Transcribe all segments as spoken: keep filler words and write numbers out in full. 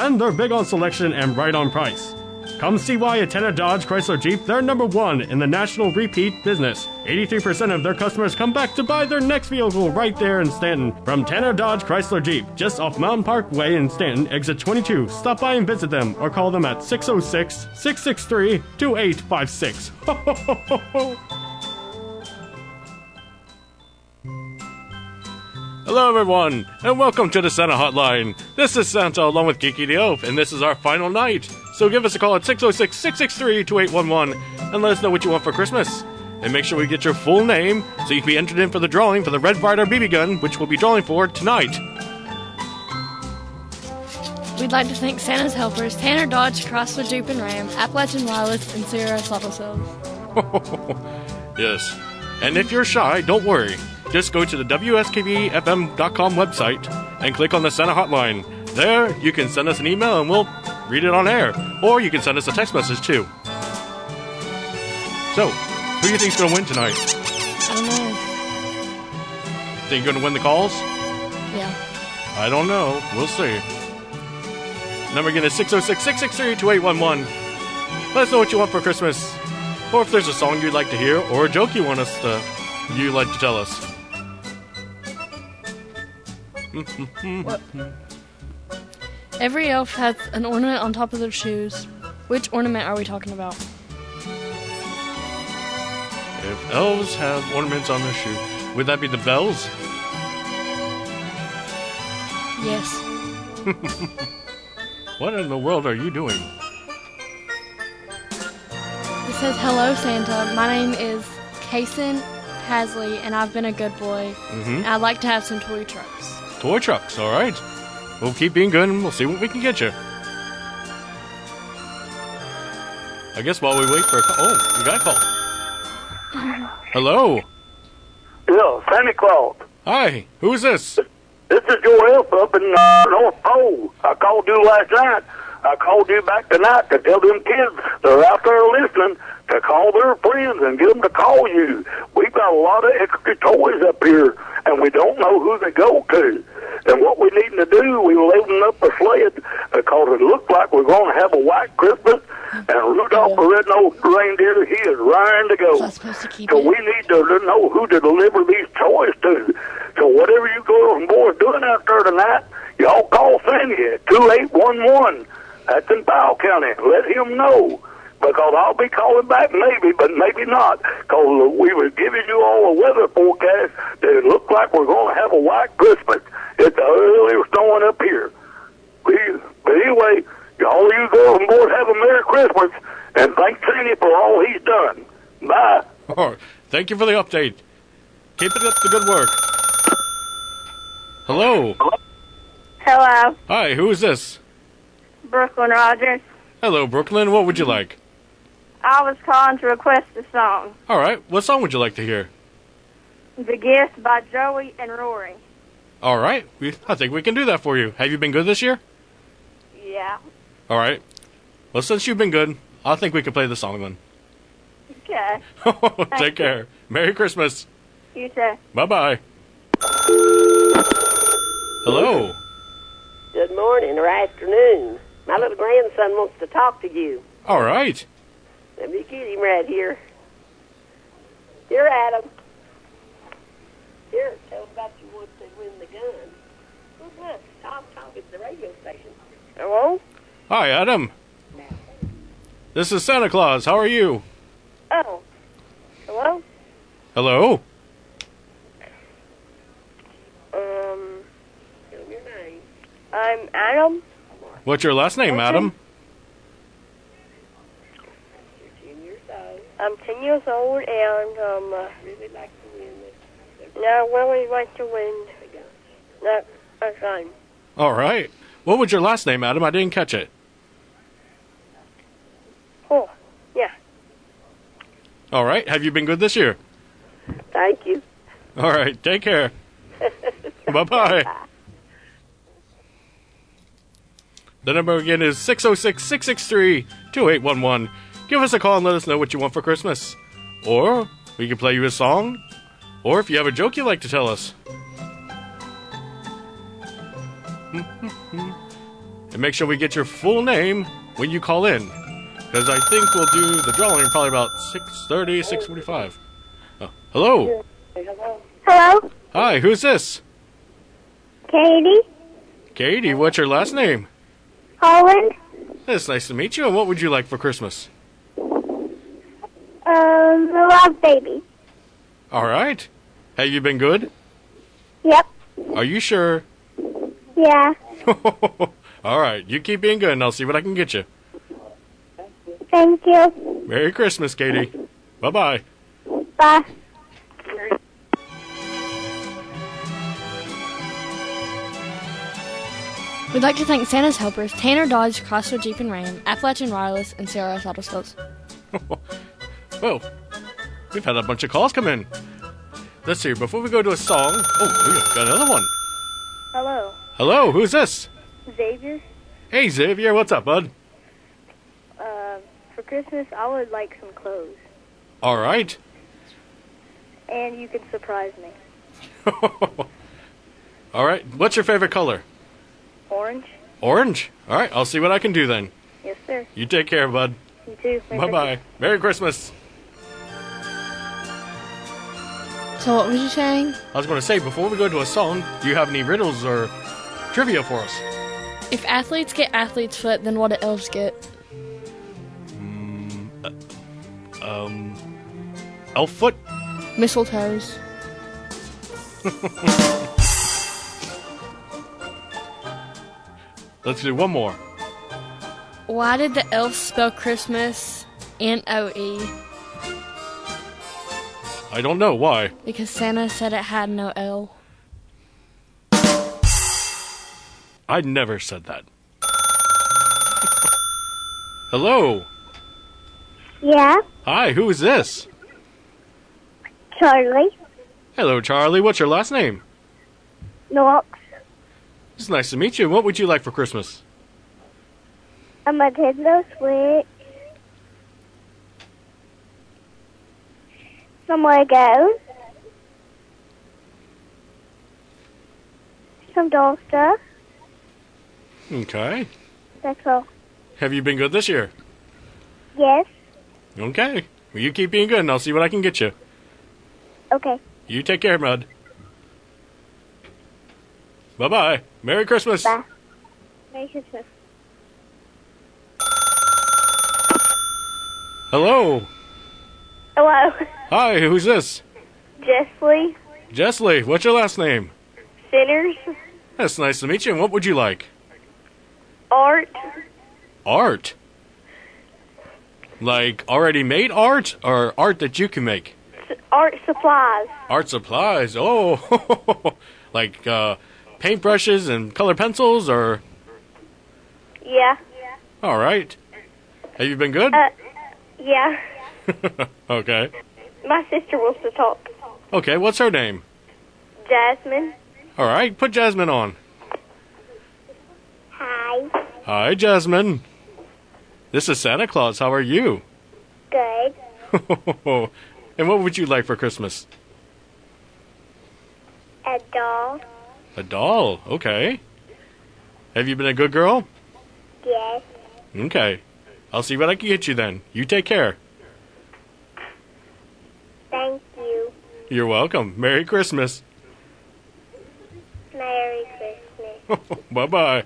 and they're big on selection and right on price. Come see why at Tanner Dodge Chrysler Jeep, they're number one in the national repeat business. eighty-three percent of their customers come back to buy their next vehicle right there in Stanton. From Tanner Dodge Chrysler Jeep, just off Mountain Park Way in Stanton, exit twenty-two. Stop by and visit them or call them at six oh six, six six three, two eight five six. Ho, ho, ho, ho, ho. Hello everyone, and welcome to the Santa Hotline. This is Santa along with Geeky the Oaf, and this is our final night. So give us a call at six oh six, six six three, two eight one one and let us know what you want for Christmas. And make sure we get your full name so you can be entered in for the drawing for the Red Ryder B B gun, which we'll be drawing for tonight. We'd like to thank Santa's helpers, Tanner Dodge, Chrysler Jeep and Ram, Appalachian Wireless, and Sierra Slaughter Cells. Yes. And if you're shy, don't worry. Just go to the W S K V F M dot com website and click on the Santa Hotline. There, you can send us an email and we'll read it on air. Or you can send us a text message too. So, who do you think's going to win tonight? I don't know. Think you're going to win the calls? Yeah. I don't know. We'll see. Number again is six oh six, six six three, two eight one one. Let us know what you want for Christmas. Or if there's a song you'd like to hear or a joke you want us to, you'd like to tell us. What? Every elf has an ornament on top of their shoes. Which ornament are we talking about? If elves have ornaments on their shoe, would that be the bells? Yes. What in the world are you doing? It says, "Hello, Santa. My name is Kason Hasley, and I've been a good boy. Mm-hmm. And I'd like to have some toy trucks." Toy trucks, all right. We'll keep being good and we'll see what we can get you. I guess while we wait for a call. Oh, we got a call. Hello. Yeah, Santa Claus. Hi, who's this? This is Joe Elf up in uh, North Pole. I called you last night. I called you back tonight to tell them kids that are out there listening to call their friends and get them to call you. We've got a lot of extra toys up here, and we don't know who they go to. And what we need to do, we loading up a sled because it looked like we're going to have a white Christmas, and Rudolph the Red-Nosed Reindeer, he is raring to go. So, supposed to keep so it? we need to know who to deliver these toys to. So whatever you girls and boys doing out there tonight, y'all call Sandy at two eight one one. That's in Powell County. Let him know. Because I'll be calling back maybe, but maybe not. Because we were giving you all a weather forecast that it looked like we're going to have a white Christmas. It's the earliest snowing up here. But anyway, all you girls and boys have a Merry Christmas, and thank Sandy for all he's done. Bye. Oh, thank you for the update. Keep it up the good work. Hello. Hello, Hi, who is this? Brooklyn Rogers. Hello, Brooklyn. What would you like? I was calling to request a song. All right. What song would you like to hear? The Gift by Joey and Rory. All right. We, I think we can do that for you. Have you been good this year? Yeah. All right. Well, since you've been good, I think we can play the song then. Okay. Take care. Merry Christmas. You too. Bye-bye. Hello. Good morning or afternoon. My little grandson wants to talk to you. All right. Let me get him right here. Here, Adam. Here, tell him about you once they win the gun. What's that? Tom Tom at the radio station. Hello? Hi, Adam. This is Santa Claus. How are you? Oh. Hello? Hello? Um, Tell him your name. I'm Adam. What's your last name, Okay. Adam? You're ten years old. I'm ten years old, and um, uh, Really like to win this. now really like to win that a gun. All right. What was your last name, Adam? I didn't catch it. Oh, yeah. All right. Have you been good this year? Thank you. All right. Take care. Bye-bye. The number again is six oh six, six six three, two eight one one. Give us a call and let us know what you want for Christmas. Or we can play you a song. Or if you have a joke you'd like to tell us. And And make sure we get your full name when you call in. Because I think we'll do the drawing probably about six thirty, six forty-five. Oh, hello. Hello? Hi, who's this? Katie? Katie, what's your last name? Holland? It's nice to meet you. And what would you like for Christmas? Um, the love baby. All right. Have you been good? Yep. Are you sure? Yeah. All right. You keep being good, and I'll see what I can get you. Thank you. Merry Christmas, Katie. Bye-bye. Bye. We'd like to thank Santa's helpers, Tanner Dodge, Chrysler Jeep and Ram, Appalachian Wireless, and C R S Auto Sales. Well, we've had a bunch of calls come in. Let's see, before we go to a song... Oh, we got another one. Hello. Hello, who's this? Xavier? Hey, Xavier, what's up, bud? Uh, for Christmas, I would like some clothes. All right. And you can surprise me. All right, what's your favorite color? Orange? Orange? All right, I'll see what I can do then. Yes, sir. You take care, bud. You too. Merry Bye-bye. Merry Christmas. So what was you saying? I was going to say, before we go to a song, do you have any riddles or trivia for us? If athletes get athlete's foot, then what do elves get? Mm, uh, um, elf foot? Mistletoes. Let's do one more. Why did the elves spell Christmas N O E? I don't know. Why? Because Santa said it had no L. I never said that. Hello. Yeah? Hi, who is this? Charlie? Hello, Charlie. What's your last name? Knox? It's nice to meet you. What would you like for Christmas? A Nintendo Switch? Some Legos? Some doll stuff? Okay. That's all. Have you been good this year? Yes? Okay. Well, you keep being good, and I'll see what I can get you. Okay. You take care, bud. Bye-bye. Merry Christmas. Bye. Merry Christmas. Hello. Hello. Hi, who's this? Jessley? Jessley. What's your last name? Sinners? That's nice to meet you. And what would you like? Art? Art. Like already made art or art that you can make? S- art supplies. Art supplies. Oh, like uh, paintbrushes and color pencils or... Yeah. All right. Have you been good? Uh, yeah. Okay. My sister wants to talk. Okay, what's her name? Jasmine? All right, put Jasmine on. Hi. Hi, Jasmine. This is Santa Claus. How are you? Good. And what would you like for Christmas? A doll? A doll. Okay. Have you been a good girl? Yes. Okay. I'll see what I can get you then. You take care. Thank you. You're welcome. Merry Christmas. Merry Christmas. Bye-bye.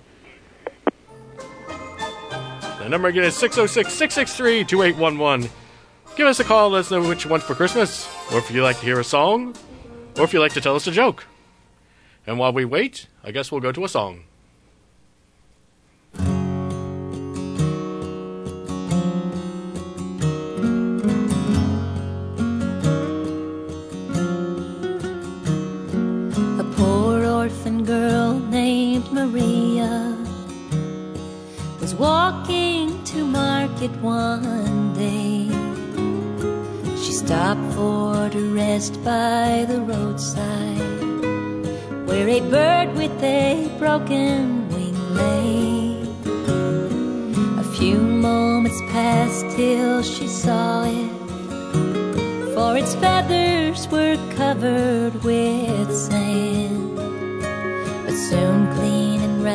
The number again is six oh six, six six three, two eight one one. Give us a call. Let us know what you want for Christmas. Or if you'd like to hear a song. Or if you'd like to tell us a joke. And while we wait, I guess we'll go to a song. A poor orphan girl named Maria was walking to market one day. She stopped for to rest by the roadside, where a bird with a broken wing lay. A few moments passed till she saw it, for its feathers were covered with sand, but soon clean and wrapped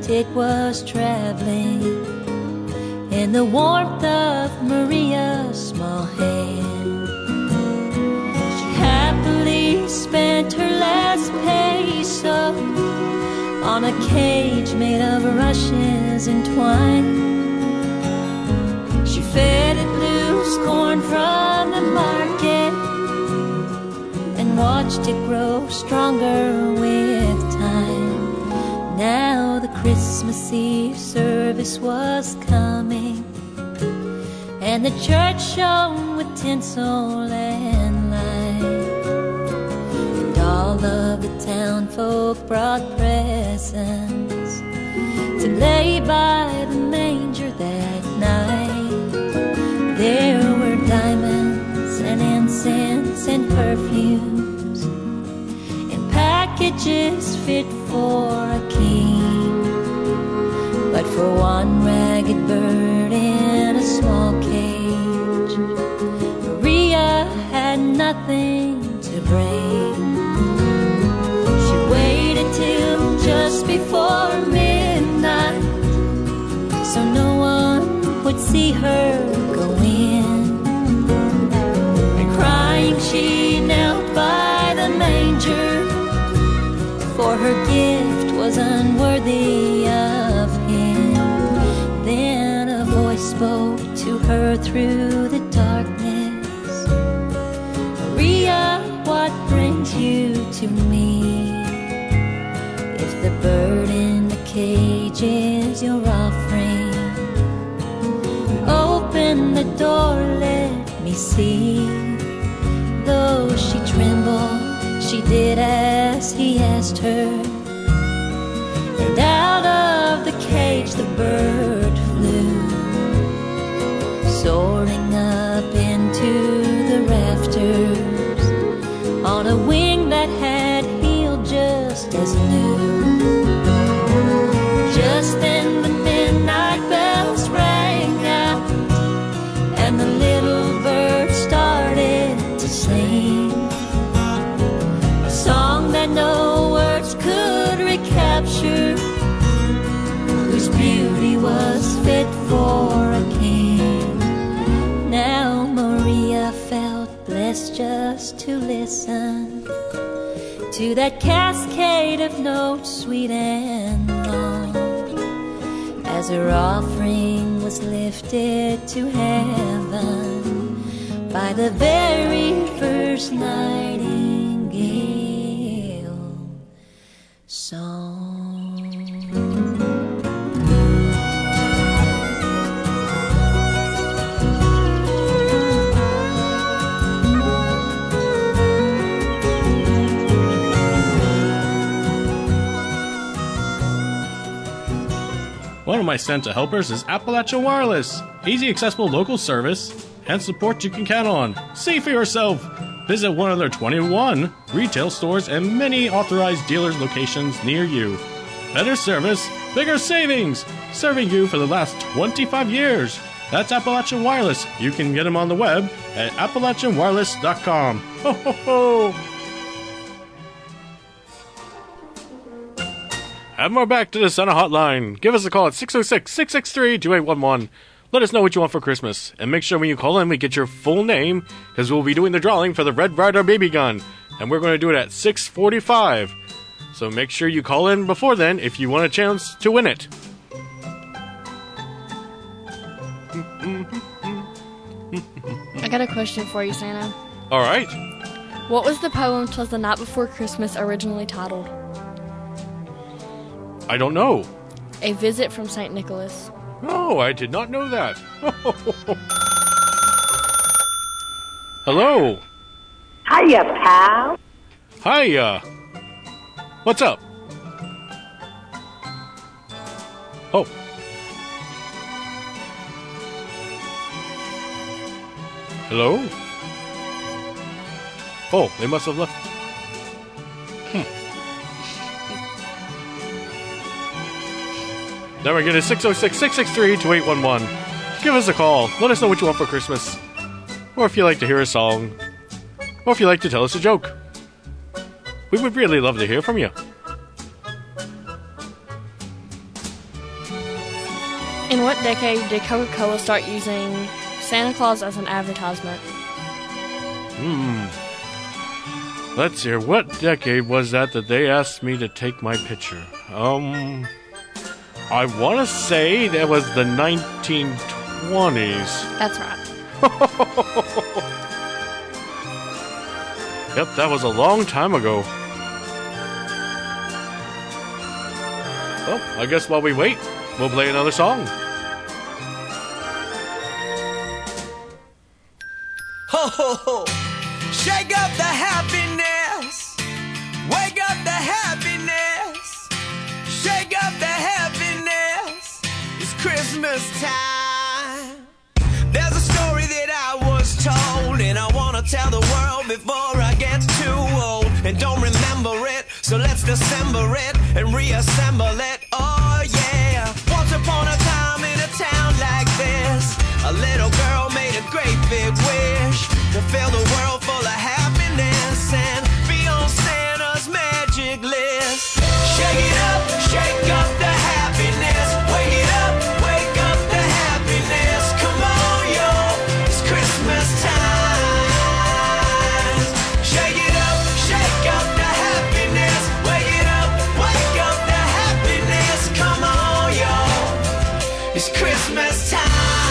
it was traveling in the warmth of Maria's small hand. She happily spent her last peso on a cage made of rushes and twine. She fed it loose corn from the market and watched it grow stronger with time. Now the Christmas Eve service was coming, and the church shone with tinsel and light. And all of the town folk brought presents to lay by the manger that night. There were diamonds and incense and perfumes and packages fit for a king. But for one ragged bird in a small cage, Maria had nothing to bring. She waited till just before midnight, so no one would see her go in. And crying she knelt by the manger, for her gift was unworthy of him. Then a voice spoke to her through the darkness, Maria, what brings you to me? If the bird in the cage is your offering, open the door, let me see. Though she trembled, she did as he asked her, and out of the cage the bird flew, soaring up into the rafters on a wing that had healed just as new. Just then the midnight bells rang out, and the little bird started to sing a song that no words could recapture, whose beauty was fit for a king. Now Maria felt blessed just to listen to that cascade of notes sweet and long, as her offering was lifted to heaven by the very first nightingale song. One of my Santa helpers is Appalachian Wireless. Easy, accessible local service and support you can count on. See for yourself. Visit one of their twenty-one retail stores and many authorized dealers locations near you. Better service, bigger savings. Serving you for the last twenty-five years. That's Appalachian Wireless. You can get them on the web at appalachian wireless dot com. Ho ho ho! And we're back to the Santa Hotline. Give us a call at six oh six, six six three, two eight one one. Let us know what you want for Christmas. And make sure when you call in, we get your full name, because we'll be doing the drawing for the Red Ryder baby gun. And we're going to do it at six forty-five. So make sure you call in before then if you want a chance to win it. I got a question for you, Santa. All right. What was the poem "'Twas the Night Before Christmas" originally titled? I don't know. A Visit from Saint Nicholas. Oh, I did not know that. Hello. Hiya, pal. Hiya. What's up? Oh. Hello? Oh, they must have left. Hmm. Now we're getting six oh six, six six three, two eight one one. Give us a call. Let us know what you want for Christmas. Or if you like to hear a song. Or if you like to tell us a joke. We would really love to hear from you. In what decade did Coca-Cola start using Santa Claus as an advertisement? Hmm. Let's see. What decade was that that they asked me to take my picture? Um, I want to say that was the nineteen twenties. That's right. Yep, that was a long time ago. Well, I guess while we wait, we'll play another song. Ho, ho, ho. Shake up the happiness. Wake up the happiness. Shake up the happiness. It's Christmas time. There's a story that I was told, and I want to tell the world before I get too old and don't remember it. So let's dissemble it and reassemble it. Oh yeah. Once upon a time in a town like this, a little girl made a great big wish to fill the world full of happiness and be on Santa's magic list. Shake it up, shake up the happiness. Wake it up, wake up the happiness. Come on, yo, it's Christmas time. Shake it up, shake up the happiness. Wake it up, wake up the happiness. Come on, yo, it's Christmas time.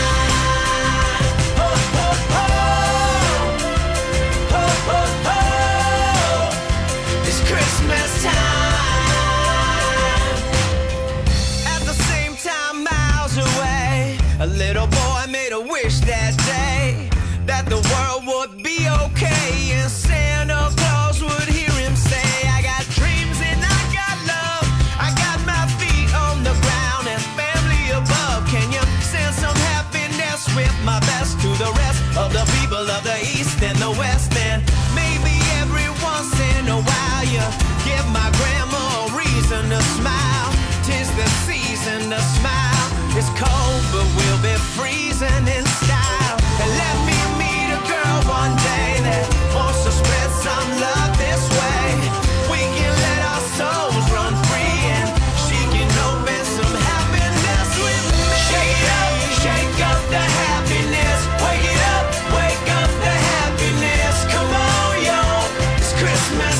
A little boy made a wish that day that the world would be okay and Santa Claus would hear him say, I got dreams and I got love, I got my feet on the ground and family above. Can you send some happiness with my best to the rest of the people of the East and the West? And maybe every once in a while you give my grandma a reason to smile. 'Tis the season to smile. It's cold, but we'll be freezing in style. And let me meet a girl one day that wants to spread some love this way. We can let our souls run free and she can open some happiness with me. Shake it up, shake up the happiness. Wake it up, wake up the happiness. Come on, yo, it's Christmas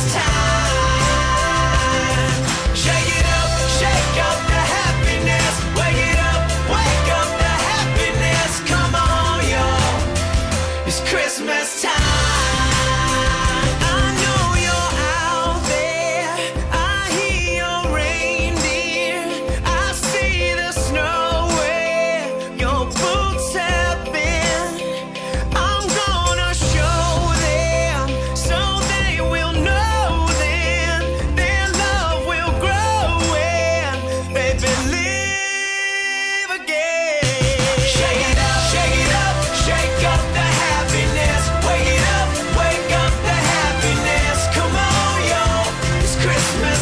time. Shake it up, shake up the happiness. Wake it up. Wake up the happiness, come on, yo, it's Christmas time. I know you're out there, I hear your reindeer, I see the snow where your boots have been. I'm gonna show them so they will know then their love will grow when they believe. Shake it up, shake it up, shake up the happiness. Wake it up, wake up the happiness. Come on, yo, it's Christmas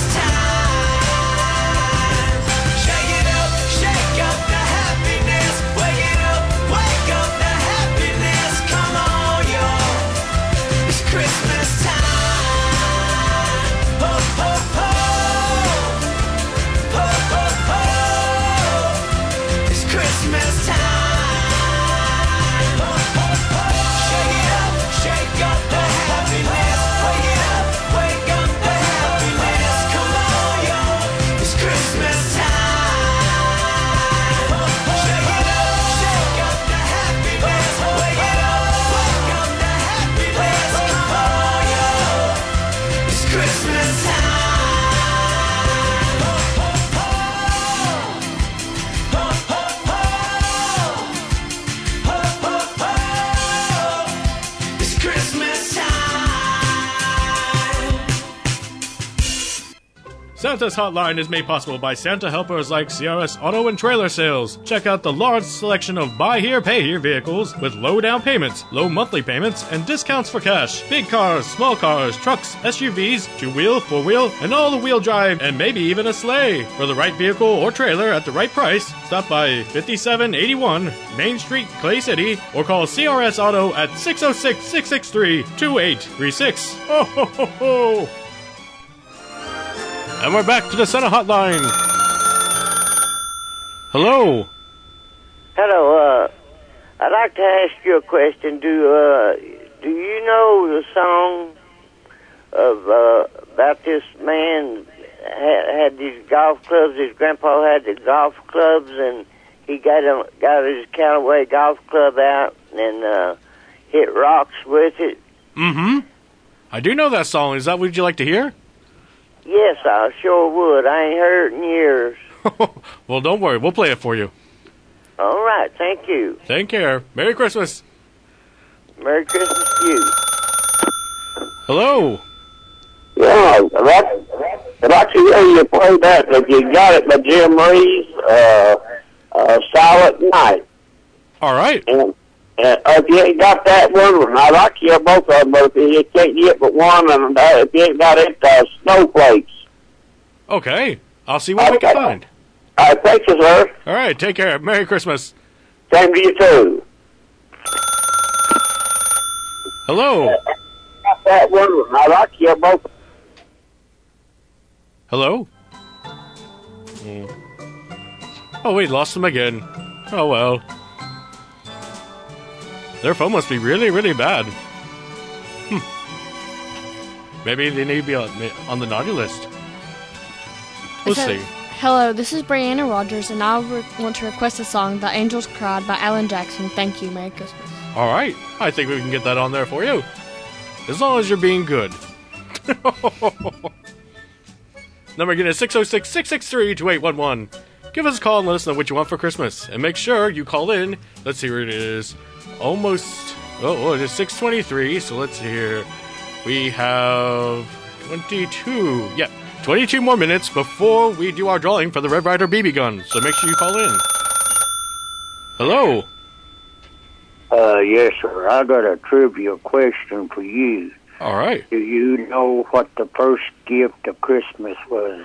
time. Shake it up, shake up the happiness. Wake it up, wake up the happiness. Come on, yo, it's Christmas time. Ho, ho, ho. Ho, ho, ho. It's Christmas time. Shake it up, shake up the happiness. Wake it up, wake up the happiness. Come on, yo, it's Christmas time. Shake it up, shake up the happiness. Wake it up, wake up the happiness. Come on, yo, it's Christmas time. It's Christmas time. Santa's Hotline is made possible by Santa helpers like C R S Auto and Trailer Sales. Check out the large selection of buy here, pay here vehicles with low down payments, low monthly payments, and discounts for cash. Big cars, small cars, trucks, S U Vs, two-wheel, four-wheel, and all the wheel drive, and maybe even a sleigh. For the right vehicle or trailer at the right price, stop by fifty-seven eighty-one Main Street, Clay City, or call C R S Auto at six oh six, six six three, two eight three six. Ho, ho, ho, ho. And we're back to the Santa Hotline. Hello. Hello, uh, I'd like to ask you a question. Do, uh, do you know the song of, uh, about this man had, had these golf clubs? His grandpa had the golf clubs, and he got him, got his Callaway golf club out and, uh, hit rocks with it. Mm-hmm. I do know that song. Is that what you'd like to hear? Yes, I sure would. I ain't heard it in years. Well, don't worry. We'll play it for you. All right. Thank you. Take care. Merry Christmas. Merry Christmas to you. Hello. Yeah, that, I'd like to hear you play that. If you got it by Jim Reeves, uh, uh, Silent Night. All right. And uh, if you ain't got that one, I like to hear both of them, but if you can't get but one, and uh, if you ain't got it, uh, Snowflakes. Okay. I'll see what okay. we can find. All right, thank you, sir. All right, take care. Merry Christmas. Same to you, too. Hello. Got that one, I like to hear both. Hello? Mm. Oh, wait, lost them again. Oh, well. Their phone must be really, really bad. Hmm. Maybe they need to be on, on the naughty list. We'll said, see. Hello, this is Brianna Rogers, and I re- want to request a song, The Angels Cried by Alan Jackson. Thank you. Merry Christmas. All right. I think we can get that on there for you. As long as you're being good. Number again is six oh six, six six three, two eight one one. Give us a call and let us know what you want for Christmas. And make sure you call in. Let's see where it is. Almost. Oh, oh it is six twenty-three. So let's see here. We have twenty-two. Yeah, twenty-two more minutes before we do our drawing for the Red Ryder B B gun. So make sure you call in. Hello. Uh, yes, sir. I got a trivia question for you. All right. Do you know what the first gift of Christmas was?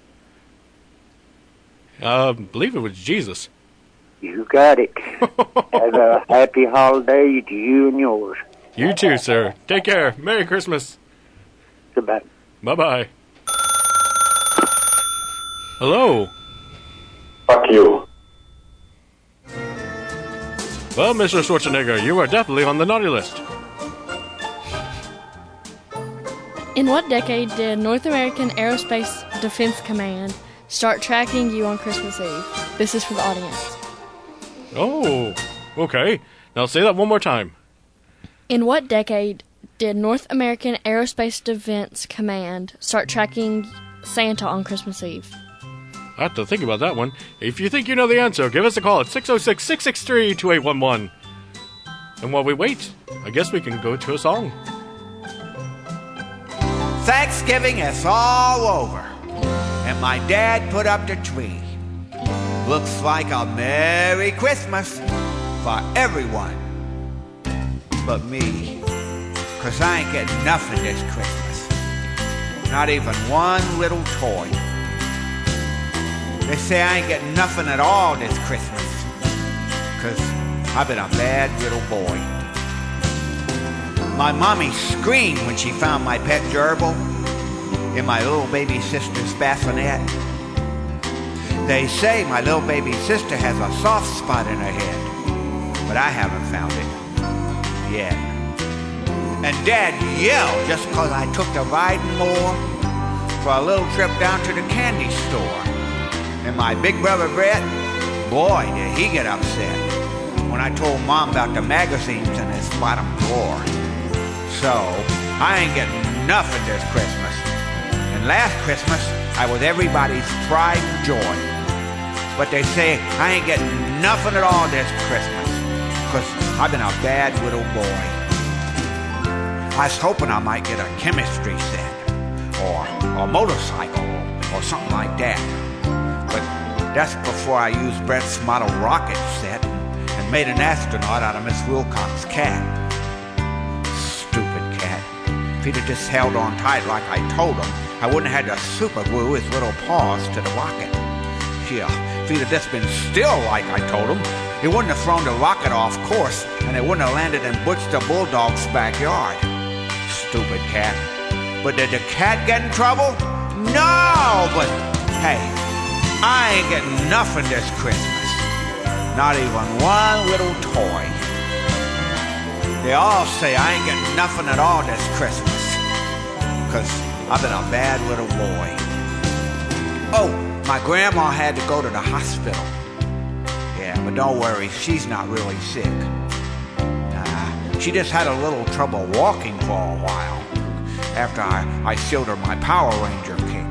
Uh, I believe it was Jesus. You got it. Have a happy holiday to you and yours. You too, sir. Take care. Merry Christmas. Goodbye. Bye-bye. Hello. Fuck you. Well, Mister Schwarzenegger, you are definitely on the naughty list. In what decade did North American Aerospace Defense Command start tracking you on Christmas Eve? This is for the audience. Oh, okay. Now say that one more time. In what decade did North American Aerospace Defense Command start tracking Santa on Christmas Eve? I have to think about that one. If you think you know the answer, give us a call at six oh six, six six three, two eight one one. And while we wait, I guess we can go to a song. Thanksgiving is all over, and my dad put up the tree. Looks like a Merry Christmas for everyone but me, 'cause I ain't getting nothing this Christmas. Not even one little toy. They say I ain't getting nothing at all this Christmas, 'cause I've been a bad little boy. My mommy screamed when she found my pet gerbil in my little baby sister's bassinet. They say my little baby sister has a soft spot in her head, but I haven't found it yet. And Dad yelled just 'cause I took the riding more for a little trip down to the candy store. And my big brother Brett, boy, did he get upset when I told Mom about the magazines in his bottom drawer. So, I ain't getting nothing this Christmas. And last Christmas, I was everybody's pride and joy. But they say I ain't getting nothing at all this Christmas, 'cause I've been a bad little boy. I was hoping I might get a chemistry set, or a motorcycle, or something like that. But that's before I used Brett's model rocket set and made an astronaut out of Miss Wilcox's cat. Stupid cat. If he'd have just held on tight like I told him, I wouldn't have had to super glue his little paws to the rocket. Yeah, if he'd have just been still like I told him, he wouldn't have thrown the rocket off course, and it wouldn't have landed in Butch the Bulldog's backyard. Stupid cat. But did the cat get in trouble? No, but hey, I ain't getting nothing this Christmas. Not even one little toy. They all say I ain't getting nothing at all this Christmas, 'cause I've been a bad little boy. Oh, my grandma had to go to the hospital. Yeah, but don't worry, she's not really sick. Uh, she just had a little trouble walking for a while after I, I showed her my Power Ranger kick.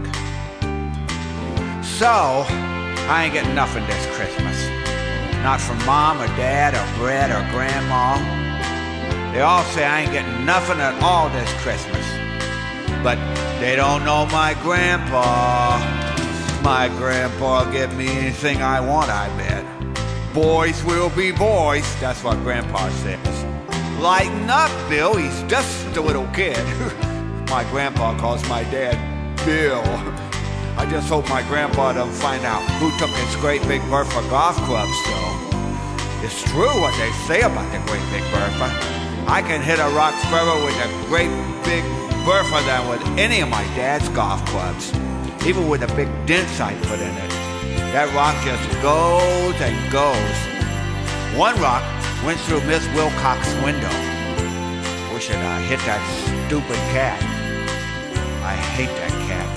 So, I ain't getting nothing this Christmas. Not from Mom or Dad or Brett or Grandma. They all say I ain't getting nothing at all this Christmas. But they don't know my grandpa. My grandpa'll get me anything I want, I bet. Boys will be boys, that's what Grandpa says. Lighten up, Bill, he's just a little kid. My grandpa calls my dad Bill. I just hope my grandpa doesn't find out who took his Great Big Bertha golf clubs, though. It's true what they say about the Great Big Bertha. I can hit a rock further with a Great Big Bertha than with any of my dad's golf clubs, even with the big dents I put in it. That rock just goes and goes. One rock went through Miss Wilcox's window. Wish it uh, hit that stupid cat. I hate that cat.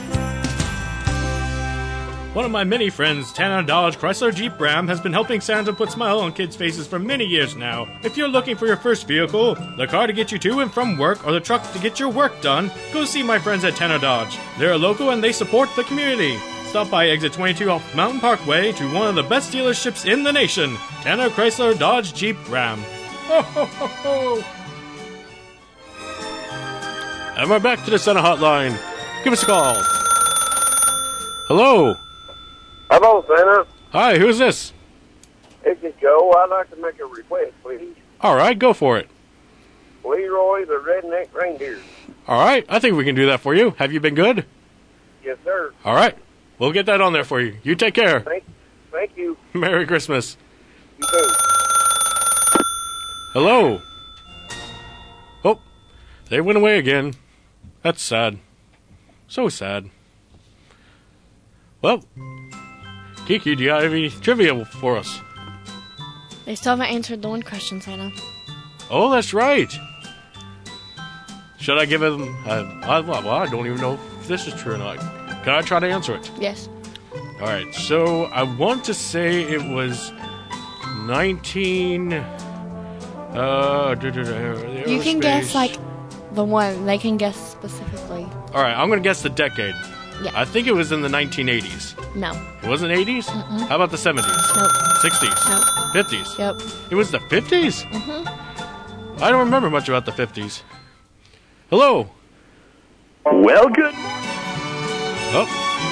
One of my many friends, Tanner Dodge Chrysler Jeep Ram, has been helping Santa put smile on kids' faces for many years now. If you're looking for your first vehicle, the car to get you to and from work, or the truck to get your work done, go see my friends at Tanner Dodge. They're local and they support the community. Stop by exit twenty-two off Mountain Parkway to one of the best dealerships in the nation, Tanner Chrysler Dodge Jeep Ram. Ho, ho, ho, ho. And we're back to the Santa Hotline. Give us a call. Hello. Hello, Santa. Hi, who's this? This is Joe. I'd like to make a request, please. All right, go for it. Leroy the Redneck Reindeer. All right, I think we can do that for you. Have you been good? Yes, sir. All right, we'll get that on there for you. You take care. Thank, thank you. Merry Christmas. You too. Hello. Oh, they went away again. That's sad. So sad. Well, Kiki, do you have any trivia for us? They still haven't answered the one question, Santa. Oh, that's right. Should I give them... Uh, I, well, I don't even know if this is true or not. Can I try to answer it? Yes. All right, so I want to say it was nineteen... Uh, you can guess, like, the one. They can guess specifically. All right, I'm going to guess the decade. Yeah. I think it was in the nineteen eighties. No. It wasn't eighties? Mm-mm. How about the seventies? Nope. sixties? Nope. fifties? Yep. It was the fifties? Mm-hmm. I don't remember much about the fifties. Hello? Well, good. Oh.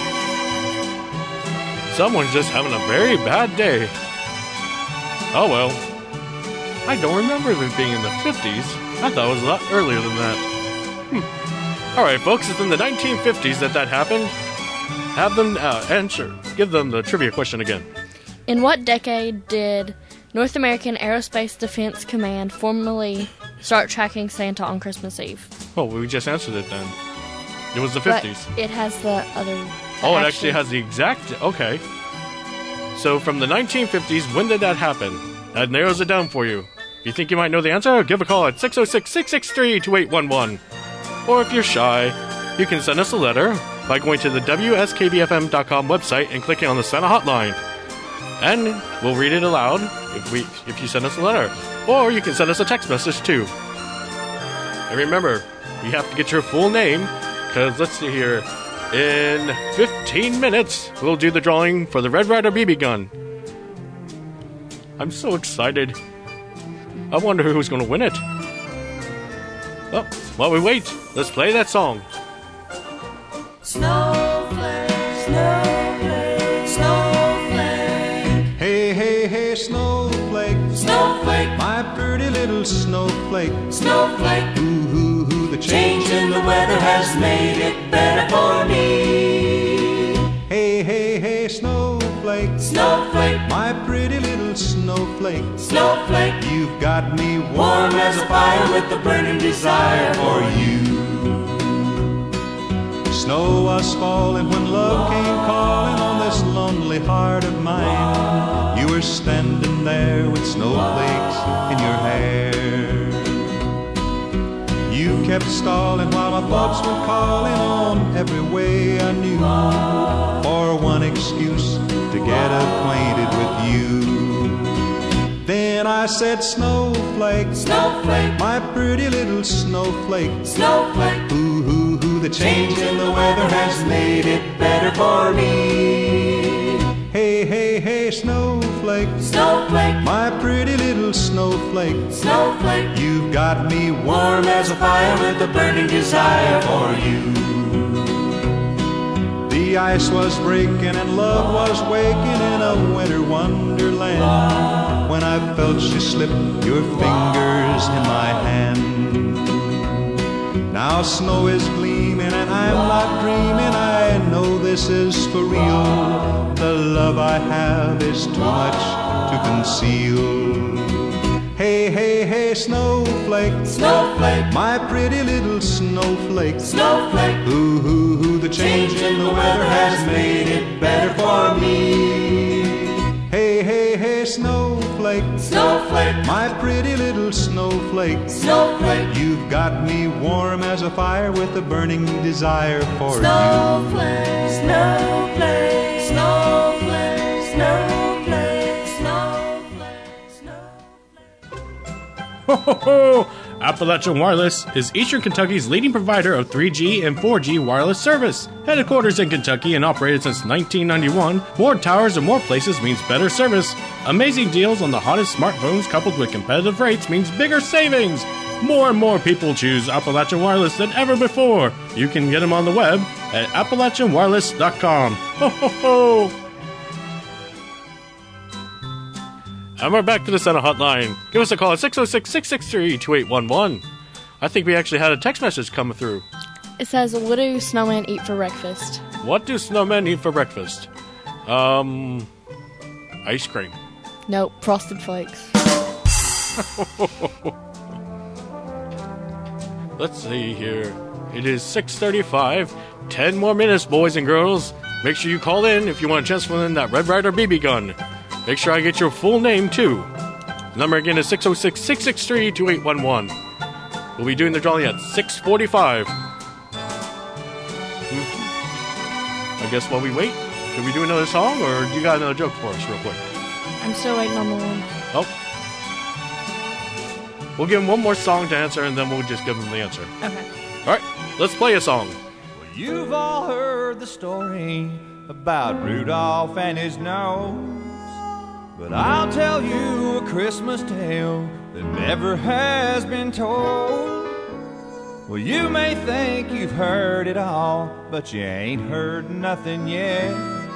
Someone's just having a very bad day. Oh, well. I don't remember it being in the fifties. I thought it was a lot earlier than that. Hmm. All right, folks, it's in the nineteen fifties that that happened. Have them uh, answer. Give them the trivia question again. In what decade did North American Aerospace Defense Command formally start tracking Santa on Christmas Eve? Oh, we just answered it then. It was the fifties. But it has the other... The oh, it actually has the exact... Okay. So from the nineteen fifties, when did that happen? That narrows it down for you. If you think you might know the answer, give a call at six oh six, six six three, two eight one one. Or if you're shy, you can send us a letter by going to the W S K B F M dot com website and clicking on the Santa Hotline. And we'll read it aloud if we if you send us a letter. Or you can send us a text message too. And remember, you have to get your full name, because let's see here, in fifteen minutes, we'll do the drawing for the Red Ryder B B gun. I'm so excited. I wonder who's going to win it. Well, while we wait, let's play that song. Snowflake, snowflake, snowflake. Hey, hey, hey, snowflake. Snowflake. My pretty little snowflake. Snowflake. Ooh, ooh, ooh, the change in the weather has made it better for me. Hey, hey, hey, snowflake. Snowflake. My pretty little snowflake. Snowflake. You've got me warm, warm as a fire with a burning desire for you. Snow was falling when love came calling on this lonely heart of mine. You were standing there with snowflakes in your hair. You kept stalling while my thoughts were calling on every way I knew for one excuse to get acquainted with you. Then I said, snowflake, snowflake, my pretty little snowflake, snowflake, ooh, ooh, ooh, the change in the weather has made it better for me. Hey, hey, hey, snowflake, snowflake, my pretty little snowflake, snowflake, you've got me warm as a fire with a burning desire for you. The ice was breaking and love was waking in a winter wonderland when I felt you slip your fingers in my hand. Now snow is gleaming and I'm not dreaming, I know this is for real. The love I have is too much to conceal. Hey, hey, hey, snowflake, snowflake, my pretty little snowflake, snowflake, ooh, ooh, ooh, the change in the weather has made it better for me. Hey, hey, hey, snowflake, snowflake, my pretty little snowflake, snowflake, you've got me warm as a fire with a burning desire for Snowflake, you. snowflake, snowflake, snowflake, snowflake, snowflake. Ho, ho, ho! Appalachian Wireless is Eastern Kentucky's leading provider of three G and four G wireless service. Headquarters in Kentucky and operated since nineteen ninety-one, more towers and more places means better service. Amazing deals on the hottest smartphones coupled with competitive rates means bigger savings. More and more people choose Appalachian Wireless than ever before. You can get them on the web at appalachian wireless dot com. Ho, ho, ho! And we're back to the Santa Hotline. Give us a call at six oh six, six six three, two eight one one. I think we actually had a text message come through. It says, what do snowmen eat for breakfast? What do snowmen eat for breakfast? Um, ice cream. Nope, Frosted Flakes. Let's see here. It is six thirty-five. Ten more minutes, boys and girls. Make sure you call in if you want a chance to win that Red Ryder B B gun. Make sure I get your full name, too. The number again is six oh six, six six three, two eight one one. We'll be doing the drawing at six forty-five. I guess while we wait, should we do another song, or do you got another joke for us real quick? I'm still waiting on the one. Oh. We'll give him one more song to answer, and then we'll just give him the answer. Okay. All right, let's play a song. Well, you've all heard the story about Rudolph and his nose. But I'll tell you a Christmas tale that never has been told. Well, you may think you've heard it all, but you ain't heard nothing yet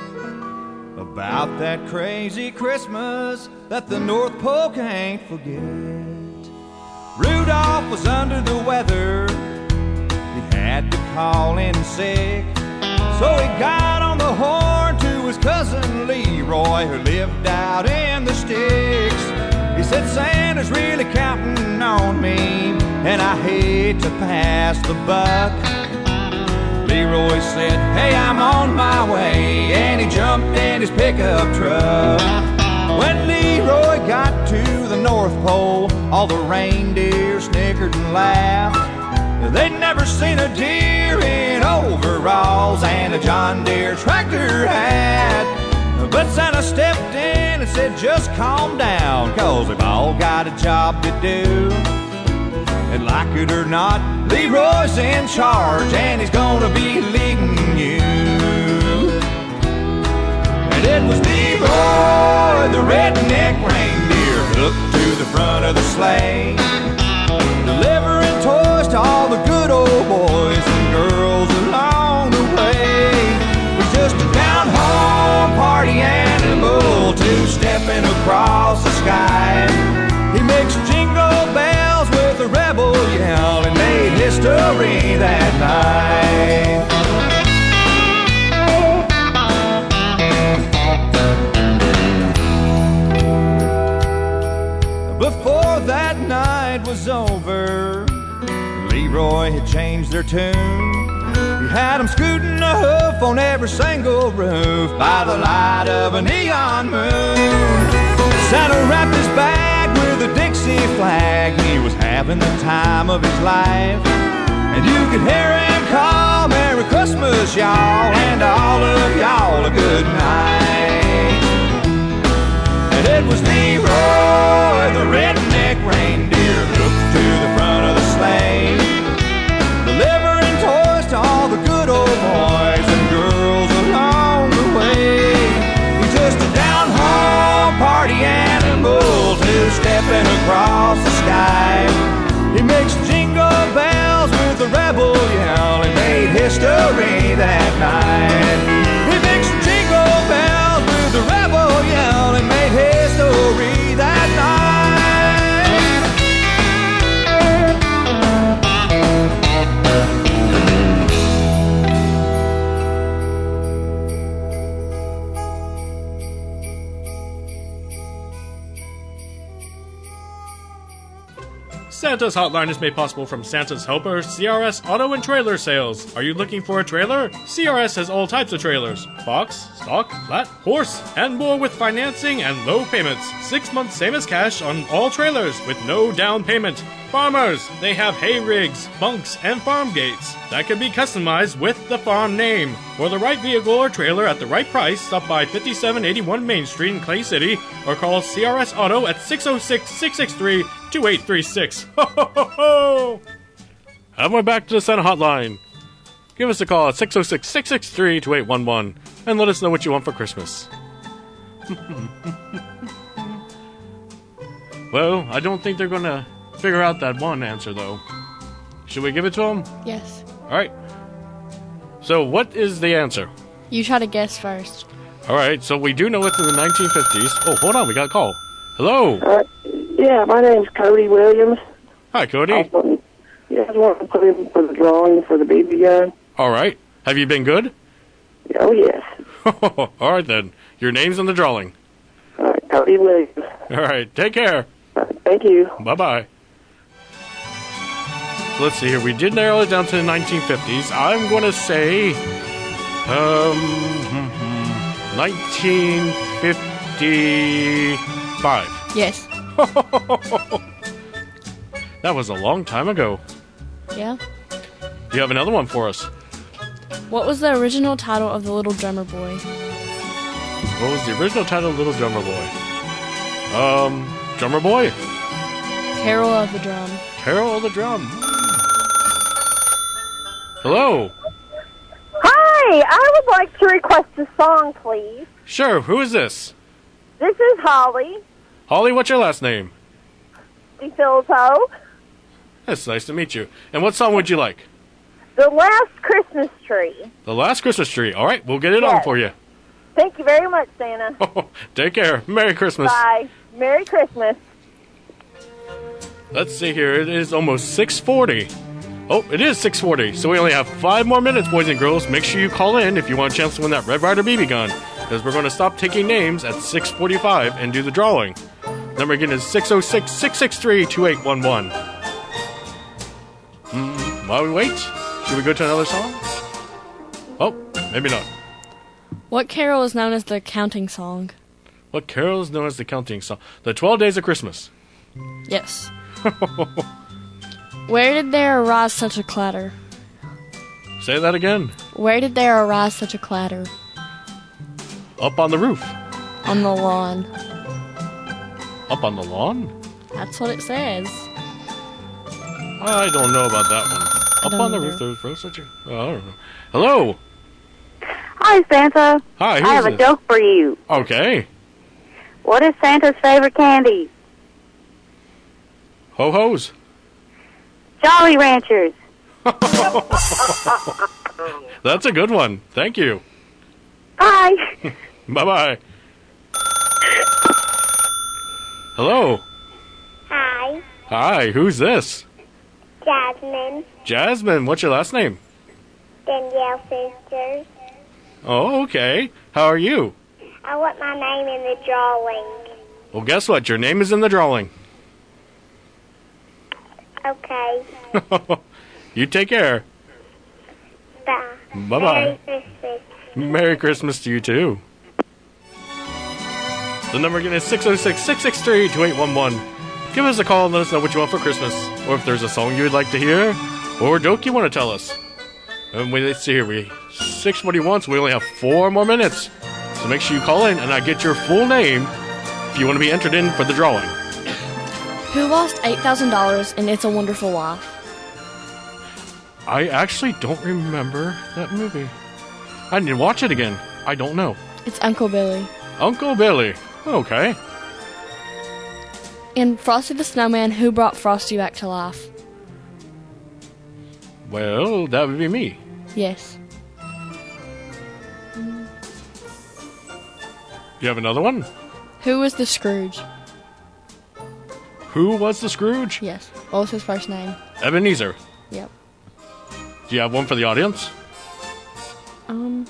about that crazy Christmas that the North Pole can't forget. Rudolph was under the weather, he had to call in sick, so he got on the horn to his cousin Leroy, who lived out in the sticks. He said, Santa's really counting on me, and I hate to pass the buck. Leroy said, hey, I'm on my way, and he jumped in his pickup truck. When Leroy got to the North Pole, all the reindeer snickered and laughed. They'd never seen a deer in overalls and a John Deere tractor hat. But Santa stepped in and said, just calm down, 'cause they've all got a job to do. And like it or not, Leroy's in charge, and he's gonna be leading you. And it was Leroy, the redneck reindeer, hooked to the front of the sleigh, delivering toys to all the good old boys and girls along the way. It was just a down-home party animal, two-stepping across the sky. He mixed jingle bells with a rebel yell and made history that night. Before that night was over, Leroy had changed their tune. He had them scooting a hoof on every single roof by the light of a neon moon. Santa wrapped his bag with a Dixie flag. He was having the time of his life. And you could hear him call, Merry Christmas, y'all, and all of y'all a good night. And it was Leroy, the redneck reindeer, looked to the front of the sleigh, delivering toys to all the good old boys and girls along the way. He just a down-home party animal two-stepping across the sky. He mixed jingle bells with the rebel yell and made history that night. He mixed jingle bells with the rebel yell and made history that night. Santa's Hotline is made possible from Santa's Helper, C R S Auto and Trailer Sales. Are you looking for a trailer? C R S has all types of trailers. Box, stock, flat, horse, and more with financing and low payments. Six months same as cash on all trailers with no down payment. Farmers, they have hay rigs, bunks, and farm gates that can be customized with the farm name. For the right vehicle or trailer at the right price, stop by fifty-seven eighty-one Main Street in Clay City or call C R S Auto at six oh six, six six three, two eight three six. Ho ho ho ho! And we're back to the Santa Hotline. Give us a call at six oh six, six six three, two eight one one and let us know what you want for Christmas. Well, I don't think they're gonna figure out that one answer, though. Should we give it to them? Yes. Alright. So, what is the answer? You try to guess first. Alright, so we do know it's in the nineteen fifties. Oh, hold on, we got a call. Hello? Uh, yeah, my name's Cody Williams. Hi, Cody. I was wanting, yeah, I was wanting to put in for the drawing for the B B gun. Alright. Have you been good? Oh, yes. Alright, then. Your name's on the drawing. Alright, Cody Williams. Alright, take care. Right, thank you. Bye-bye. Let's see here. We did narrow it down to the nineteen fifties. I'm going to say, um, nineteen fifty-five. Yes. That was a long time ago. Yeah. You have another one for us. What was the original title of the Little Drummer Boy? What was the original title of Little Drummer Boy? Um, Drummer Boy? Carol of the Drum. Carol of the Drum. Hello. Hi, I would like to request a song, please. Sure, who is this? This is Holly. Holly, what's your last name? DeFilto. It's nice to meet you. And what song would you like? The Last Christmas Tree. The Last Christmas Tree. All right, we'll get it Yes. on for you. Thank you very much, Santa. Take care. Merry Christmas. Bye. Merry Christmas. Let's see here. It is almost six forty. Oh, it is six forty. So we only have five more minutes, boys and girls. Make sure you call in if you want a chance to win that Red Ryder B B gun. Because we're going to stop taking names at six forty-five and do the drawing. Number again is six oh six, six six three, two eight one one. Mm, while we wait, should we go to another song? Oh, maybe not. What carol is known as the counting song? What carol is known as the counting song? The twelve Days of Christmas. Yes. Where did there arise such a clatter? Say that again. Where did there arise such a clatter? Up on the roof. On the lawn. Up on the lawn? That's what it says. I don't know about that one. Up don't on the either. roof, there was such a... Oh, I don't know. Hello. Hi, Santa. Hi, who I is have a this? joke for you. Okay. What is Santa's favorite candy? Ho-hos. Jolly Ranchers. That's a good one. Thank you. Bye. Bye-bye. Hello. Hi, Hi, who's this? Jasmine, Jasmine, what's your last name? Danielle Sisters. Oh, okay. How are you? I want my name in the drawing. Well, guess what? Your name is in the drawing. Okay, You take care. bye. Bye-bye. Merry Christmas. Merry Christmas to you, too. The number again is six oh six, six six three, two eight one one. Give us a call and let us know what you want for Christmas, or if there's a song you would like to hear, or a joke you want to tell us. And we, let's see here, we six forty-one, so we only have four more minutes. So make sure you call in and I get your full name if you want to be entered in for the drawing. Who lost eight thousand dollars in It's a Wonderful Life? I actually don't remember that movie. I need to watch it again. I don't know. It's Uncle Billy. Uncle Billy. Okay. In Frosty the Snowman, who brought Frosty back to life? Well, that would be me. Yes. Do you have another one? Who was the Scrooge? Who was the Scrooge? Yes. What was his first name? Ebenezer. Yep. Do you have one for the audience? Um.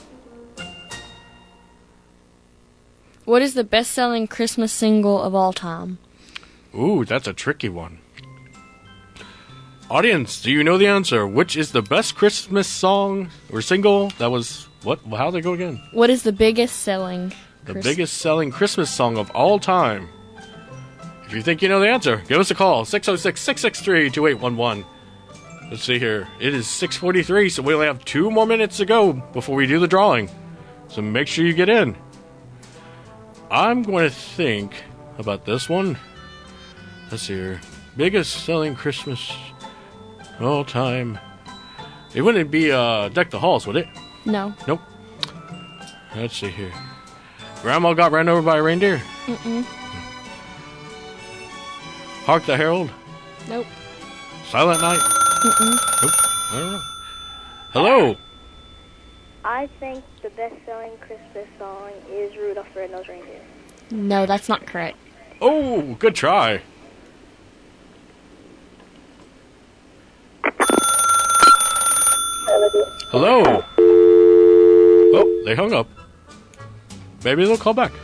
What is the best-selling Christmas single of all time? Ooh, that's a tricky one. Audience, do you know the answer? Which is the best Christmas song or single that was... What? How'd they go again? What is the biggest-selling... The Chris- biggest-selling Christmas song of all time. If you think you know the answer, give us a call. six oh six, six six three, two eight one one. Let's see here. It is six forty-three, so we only have two more minutes to go before we do the drawing. So make sure you get in. I'm going to think about this one. Let's see here. Biggest selling Christmas of all time. It wouldn't be uh, Deck the Halls, would it? No. Nope. Let's see here. Grandma got ran over by a reindeer? Mm-mm. Hark the Herald? Nope. Silent Night? Mm-mm. Nope. I don't know. Hello? I think the best-selling Christmas song is Rudolph the Red-Nosed Reindeer. No, that's not correct. Oh, good try. Hello? Oh, they hung up. Maybe they'll call back.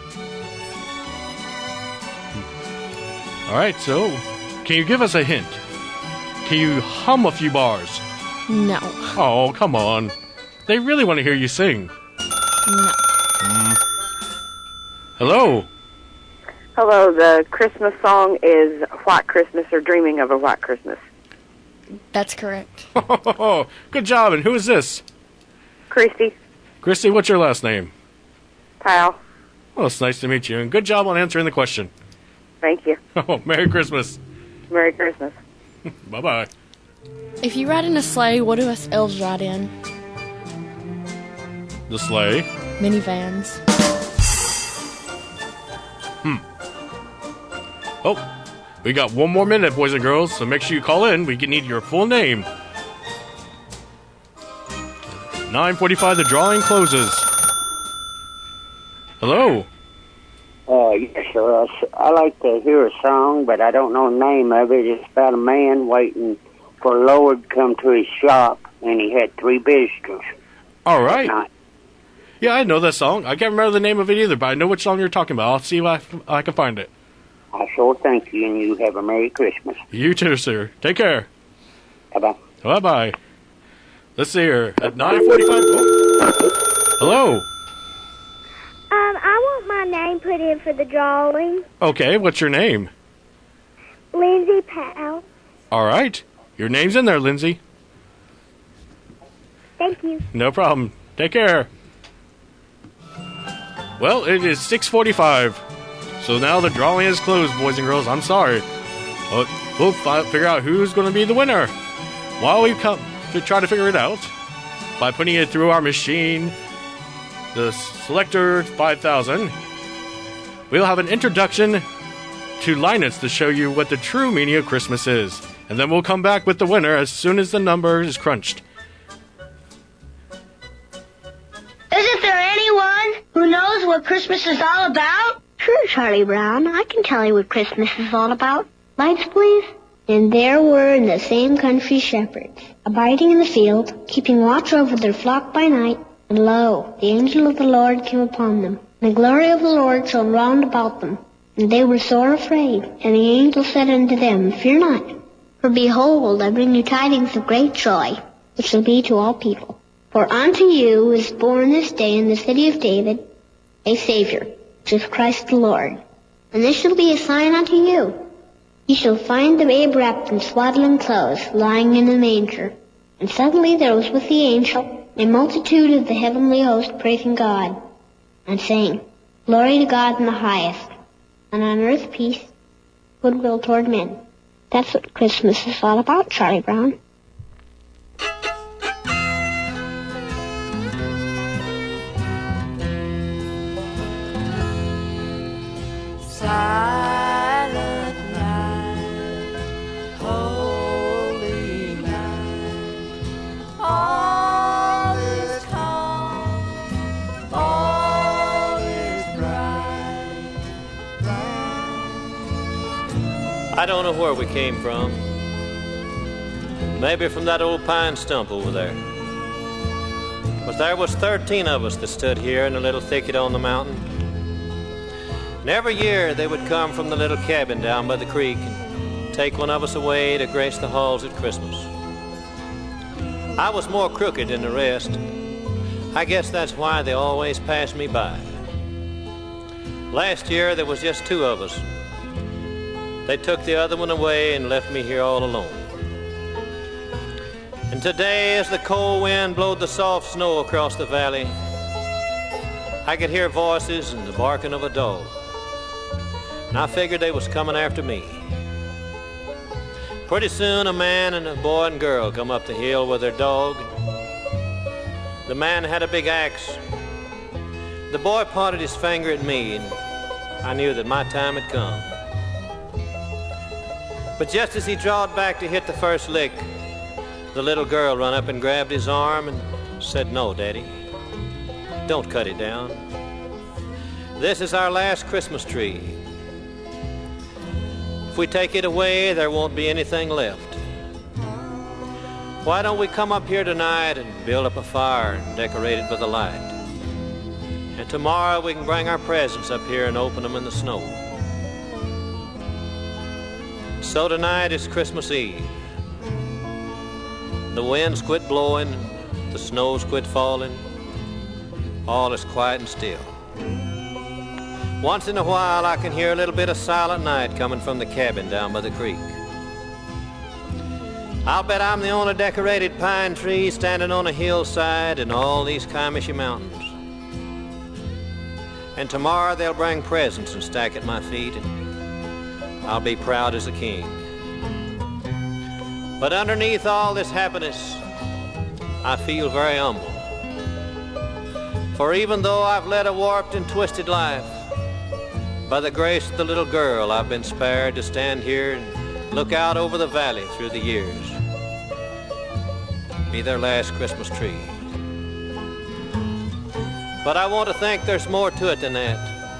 All right, so can you give us a hint? Can you hum a few bars? No. Oh, come on. They really want to hear you sing. No. Mm. Hello? Hello, the Christmas song is White Christmas or Dreaming of a White Christmas. That's correct. Good job. And who is this? Christy. Christy, what's your last name? Powell. Well, it's nice to meet you, and good job on answering the question. Thank you. Oh, Merry Christmas. Merry Christmas. Bye-bye. If you ride in a sleigh, what do us elves ride in? The sleigh. Minivans. Hmm. Oh, we got one more minute, boys and girls, so make sure you call in. We can need your full name. nine forty-five, the drawing closes. Hello? Uh, yes, sir. I like to hear a song, but I don't know the name of it. It's about a man waiting for a Lord to come to his shop, and he had three visitors. All right. Yeah, I know that song. I can't remember the name of it either, but I know which song you're talking about. I'll see if I, if I can find it. I sure thank you, and you have a Merry Christmas. You too, sir. Take care. Bye-bye. Bye-bye. Let's see here. At nine forty-five. Oh. Hello. Um, I want my name put in for the drawing. Okay, what's your name? Lindsay Powell. All right. Your name's in there, Lindsay. Thank you. No problem. Take care. Well, it is six forty-five. So now the drawing is closed, boys and girls. I'm sorry. But we'll fi- figure out who's going to be the winner. While we come to try to figure it out, by putting it through our machine, the Selector five thousand, we'll have an introduction to Linus to show you what the true meaning of Christmas is. And then we'll come back with the winner as soon as the number is crunched. Isn't there anyone who knows what Christmas is all about? Sure, Charlie Brown. I can tell you what Christmas is all about. Lights, please. And there were in the same country shepherds, abiding in the field, keeping watch over their flock by night. And lo, the angel of the Lord came upon them, and the glory of the Lord shone round about them. And they were sore afraid. And the angel said unto them, Fear not, for behold, I bring you tidings of great joy, which shall be to all people. For unto you is born this day in the city of David a Savior, which is Christ the Lord. And this shall be a sign unto you. Ye shall find the babe wrapped in swaddling clothes, lying in a manger. And suddenly there was with the angel a multitude of the heavenly host praising God, and saying, Glory to God in the highest, and on earth peace, goodwill toward men. That's what Christmas is all about, Charlie Brown. Silent night, holy night, all is calm, all is bright, bright. I don't know where we came from. Maybe from that old pine stump over there. But there was thirteen of us that stood here in a little thicket on the mountain. And every year they would come from the little cabin down by the creek and take one of us away to grace the halls at Christmas. I was more crooked than the rest. I guess that's why they always passed me by. Last year there was just two of us. They took the other one away and left me here all alone. And today, as the cold wind blowed the soft snow across the valley, I could hear voices and the barking of a dog. And I figured they was coming after me. Pretty soon a man and a boy and girl come up the hill with their dog. The man had a big axe. The boy pointed his finger at me, and I knew that my time had come. But just as he drawed back to hit the first lick, the little girl run up and grabbed his arm and said, No, Daddy, don't cut it down. This is our last Christmas tree. If we take it away, there won't be anything left. Why don't we come up here tonight and build up a fire and decorate it with a light? And tomorrow we can bring our presents up here and open them in the snow. So tonight is Christmas Eve. The winds quit blowing, the snows quit falling. All is quiet and still. Once in a while I can hear a little bit of silent night coming from the cabin down by the creek. I'll bet I'm the only decorated pine tree standing on a hillside in all these Comanche mountains. And tomorrow they'll bring presents and stack at my feet, and I'll be proud as a king. But underneath all this happiness, I feel very humble. For even though I've led a warped and twisted life, by the grace of the little girl, I've been spared to stand here and look out over the valley through the years. Be their last Christmas tree. But I want to think there's more to it than that.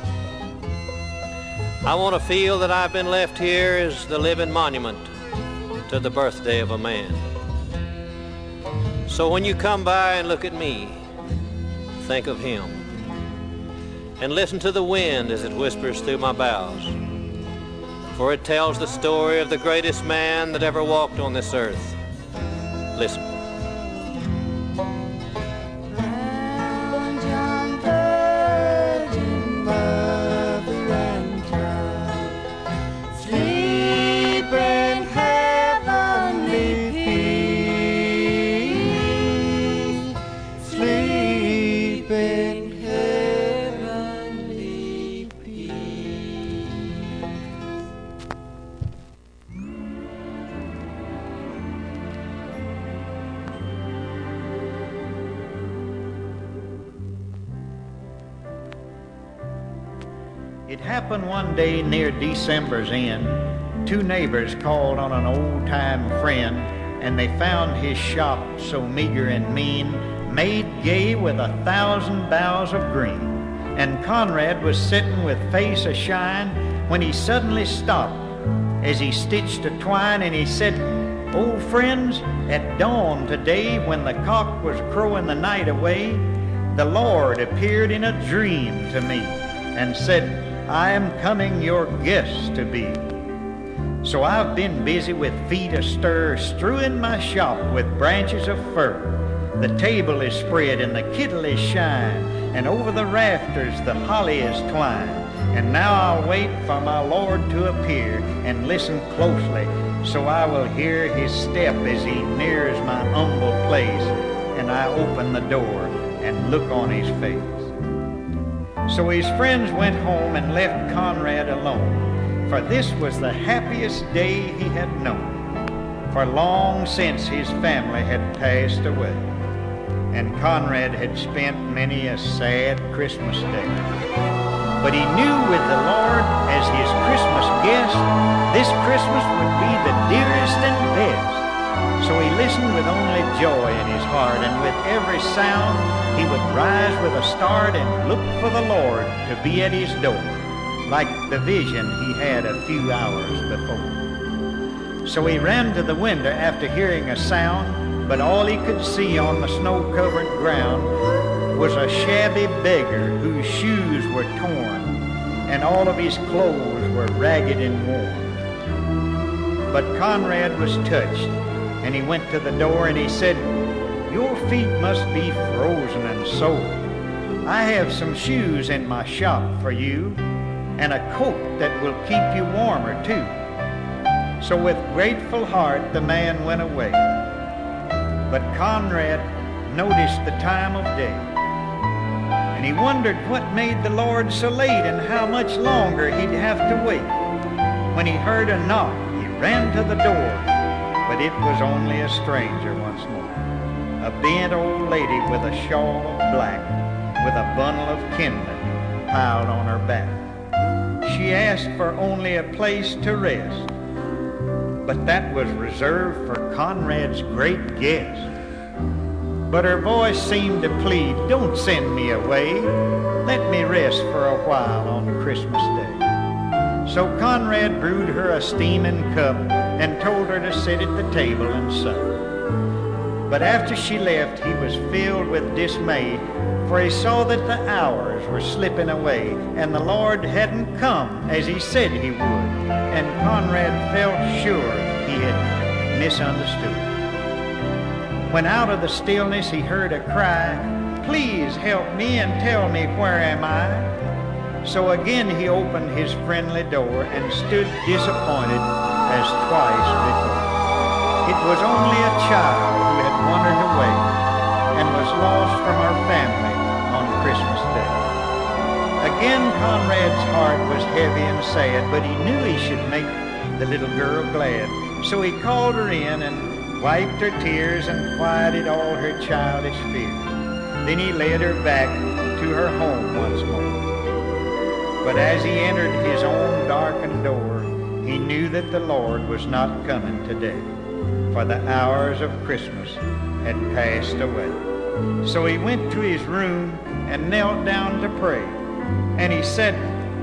I want to feel that I've been left here as the living monument to the birthday of a man. So when you come by and look at me, think of him. And listen to the wind as it whispers through my boughs. For it tells the story of the greatest man that ever walked on this earth. Listen. It happened one day near December's end. Two neighbors called on an old-time friend, and they found his shop so meager and mean, made gay with a thousand boughs of green. And Conrad was sitting with face a-shine when he suddenly stopped as he stitched a twine, and he said, "Old friends, at dawn today, when the cock was crowing the night away, the Lord appeared in a dream to me and said, I am coming your guest to be. So I've been busy with feet astir, strewing my shop with branches of fir. The table is spread and the kittle is shine, and over the rafters the holly is twined. And now I'll wait for my Lord to appear and listen closely, so I will hear his step as he nears my humble place. And I open the door and look on his face. So his friends went home and left Conrad alone, for this was the happiest day he had known. For long since his family had passed away, and Conrad had spent many a sad Christmas day. But he knew with the Lord as his Christmas guest, this Christmas would be the dearest and best. So he listened with only joy in his heart, and with every sound he would rise with a start and look for the Lord to be at his door, like the vision he had a few hours before. So he ran to the window after hearing a sound, but all he could see on the snow-covered ground was a shabby beggar whose shoes were torn, and all of his clothes were ragged and worn. But Conrad was touched, and he went to the door and he said, "Your feet must be frozen and sore. I have some shoes in my shop for you, and a coat that will keep you warmer too." So with grateful heart the man went away. But Conrad noticed the time of day, and he wondered what made the Lord so late and how much longer he'd have to wait. When he heard a knock, he ran to the door, but it was only a stranger once more, a bent old lady with a shawl of black, with a bundle of kindling piled on her back. She asked for only a place to rest, but that was reserved for Conrad's great guest. But her voice seemed to plead, "Don't send me away. Let me rest for a while on Christmas Day." So Conrad brewed her a steaming cup and told her to sit at the table and sup. But after she left, he was filled with dismay, for he saw that the hours were slipping away, and the Lord hadn't come as he said he would, and Conrad felt sure he had misunderstood. When out of the stillness he heard a cry, "Please help me and tell me where am I?" So again he opened his friendly door and stood disappointed as twice before. It was only a child who had wandered away and was lost from her family on Christmas Day. Again Conrad's heart was heavy and sad, but he knew he should make the little girl glad. So he called her in and wiped her tears and quieted all her childish fears. Then he led her back to her home once more. But as he entered his own darkened door, he knew that the Lord was not coming today, for the hours of Christmas had passed away. So he went to his room and knelt down to pray. And he said,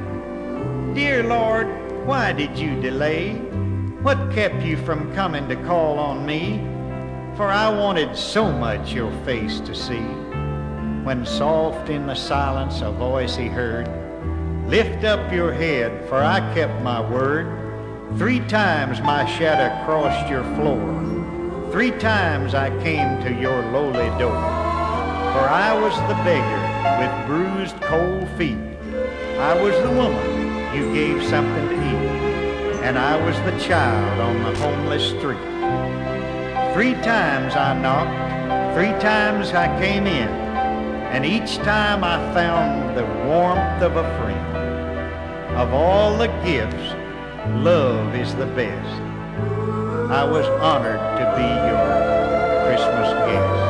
"Dear Lord, why did you delay? What kept you from coming to call on me? For I wanted so much your face to see." When soft in the silence a voice he heard, "Lift up your head, for I kept my word. Three times my shadow crossed your floor. Three times I came to your lowly door. For I was the beggar with bruised cold feet. I was the woman you gave something to eat. And I was the child on the homeless street. Three times I knocked, three times I came in, and each time I found the warmth of a friend. Of all the gifts, love is the best. I was honored to be your Christmas guest."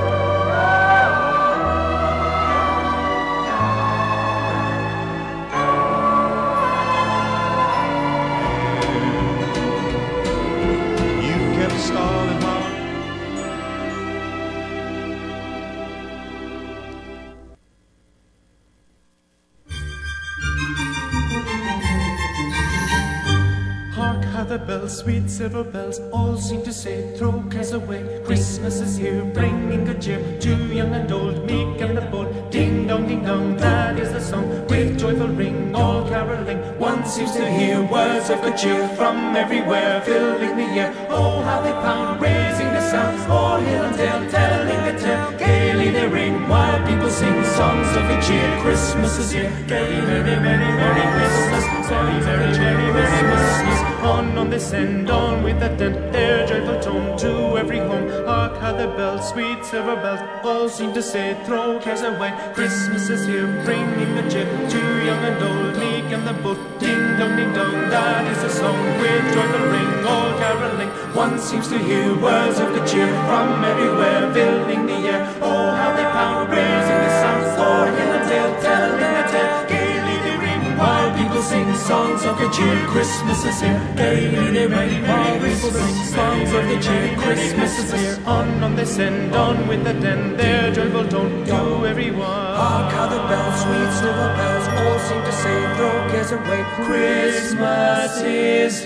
The bells, sweet silver bells, all seem to say, throw cares away. Christmas is here, bringing good cheer to young and old, meek and the bold. Ding dong, ding dong, that is the song. With joyful ring, all caroling. One seems to hear words of good cheer from everywhere, filling the air. Oh, how they pound, raising the sound. O'er hill and dale, telling the tale. Gaily they ring, while people sing songs of good cheer. Christmas is here. Gay, merry, merry, merry Christmas. Merry, merry, merry, merry Christmas. On, on this end, on with that dent. Their joyful tone to every home. Hark how the bells, sweet silver bells, all seem to say, throw cares away. Christmas is here, bringing the cheer to young and old, meek and the bold. Ding dong, ding dong, that is the song. With joyful ring, all caroling. One seems to hear words of good cheer from everywhere, filling the air. Oh, how they pound, raising the sound. O'er hill and dale, telling the tale. Gaily they ring, while people sing songs of good cheer. Christmas is here. Gaily they ring, while people sing songs of good cheer. Christmas is here. On, on they send, on with the den, their joyful tone to everyone. Hark how the bells, sweet silver bells, all seem to say, throw cares away. Christmas is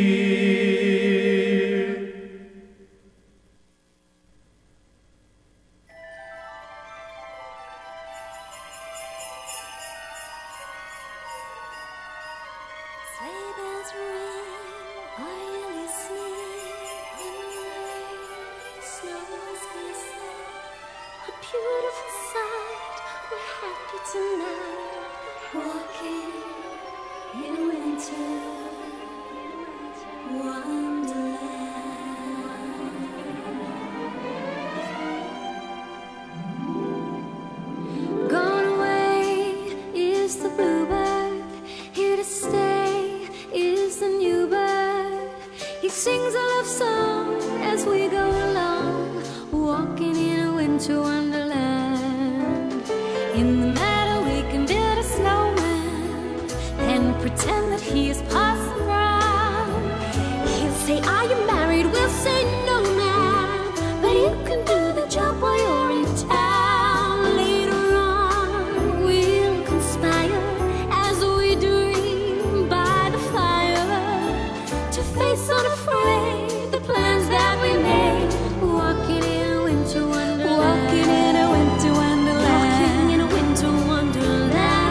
here. Sleigh bells ring, are you listening? In the rain, snow is glistening. A beautiful sight, we're happy tonight. Walking in winter wonderland. Gone away is the bluebird, here to stay is the new bird. He sings a love song as we go along, walking in a winter wonderland. In the meadow we can build a snowman and pretend that he is Parson Brown. He'll say, are you married? We'll say, no, man, but you can do the job while you're in town. Later on we'll conspire as we dream by the fire to face unafraid the plans that we made. Walking in a winter wonderland. Walking in a winter wonderland. Walking in a winter wonderland.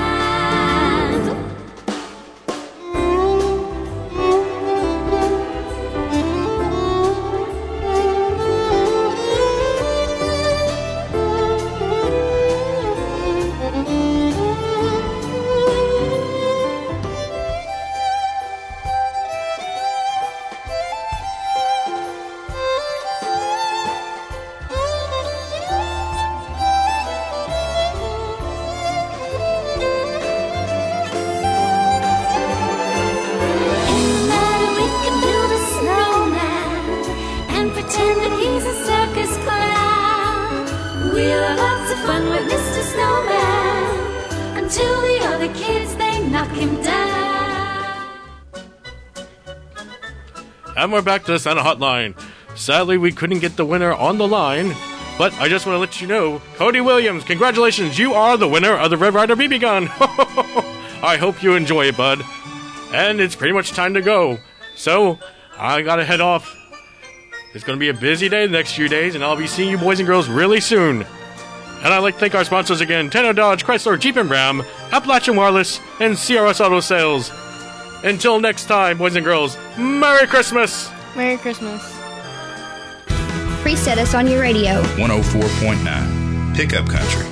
And we're back to the Santa Hotline. Sadly, we couldn't get the winner on the line, but I just want to let you know, Cody Williams, congratulations, you are the winner of the Red Ryder B B gun. I hope you enjoy it, bud. And it's pretty much time to go. So, I gotta head off. It's gonna be a busy day the next few days, and I'll be seeing you boys and girls really soon. And I'd like to thank our sponsors again, Tanner Dodge, Chrysler, Jeep and Ram, Appalachian Wireless, and C R S Auto Sales. Until next time, boys and girls, Merry Christmas! Merry Christmas. Preset us on your radio. one oh four point nine, Pickup Country.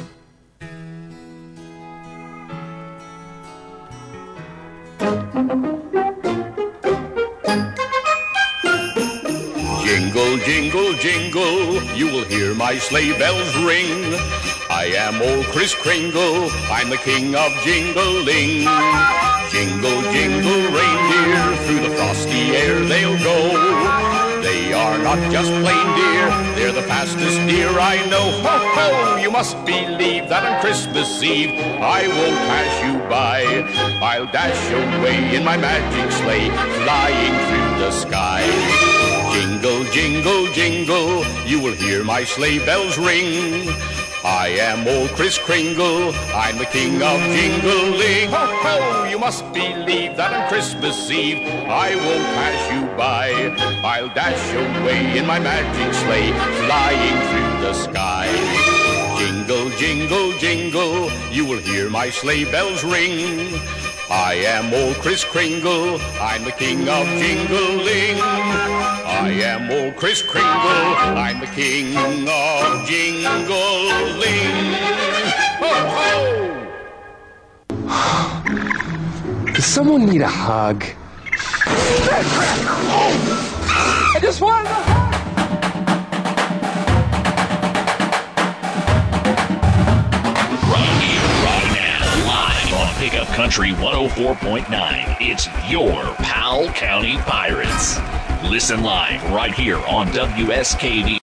Jingle, jingle, jingle, you will hear my sleigh bells ring. I am old Kris Kringle, I'm the king of jingling. Jingle, jingle, reindeer, through the frosty air they'll go. They are not just plain deer, they're the fastest deer I know. Ho, ho, you must believe that on Christmas Eve I won't pass you by. I'll dash away in my magic sleigh, flying through the sky. Jingle, jingle, jingle, you will hear my sleigh bells ring. I am old Kris Kringle, I'm the king of jingling. Ho, ho, you must believe that on Christmas Eve I won't pass you by. I'll dash away in my magic sleigh, flying through the sky. Jingle, jingle, jingle, you will hear my sleigh bells ring. I am old Kris Kringle, I'm the king of jingling. I am old Kris Kringle, I'm the king of jingling. Ho, ho! Does someone need a hug? I just want a hug! Right here, right now, live on Pickup Country one oh four point nine. It's your Powell County Pirates. Listen live right here on W S K V.